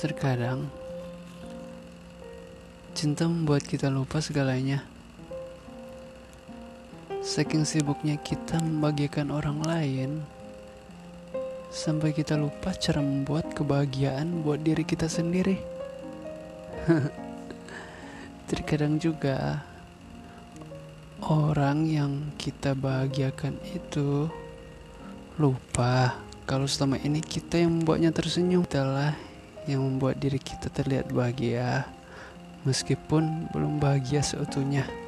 Terkadang, cinta membuat kita lupa segalanya. Saking sibuknya kita membahagiakan orang lain, sampai kita lupa cara membuat kebahagiaan buat diri kita sendiri. Terkadang juga, orang yang kita bahagiakan itu lupa kalau selama ini kita yang membuatnya tersenyum. Itulah yang membuat diri kita terlihat bahagia, meskipun belum bahagia seutuhnya.